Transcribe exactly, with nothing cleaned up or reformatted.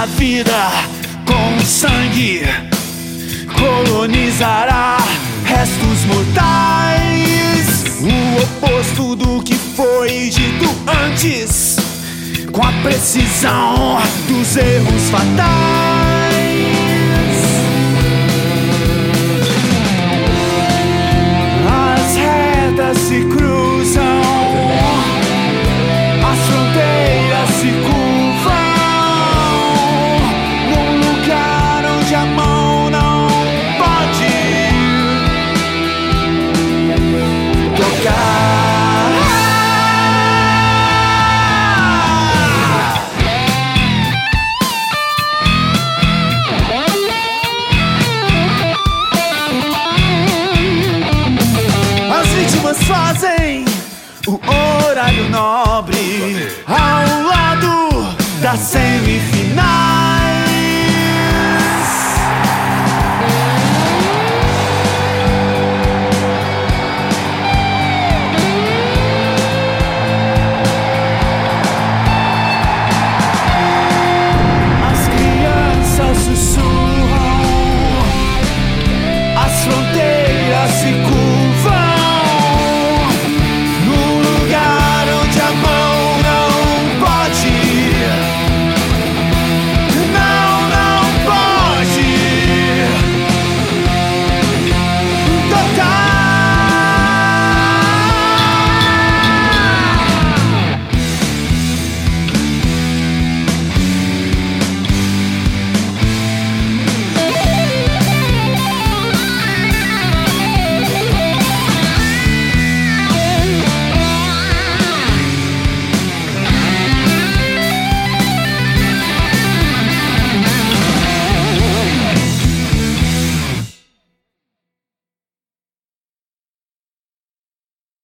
a vida com sangue colonizará restos mortais, o oposto do que foi dito antes, com a precisão dos erros fatais. As retas se cruzam, as fronteiras se curvam, num lugar onde a mão não pode tocar. As vítimas fazem o horário nobre ao lado da semifinal.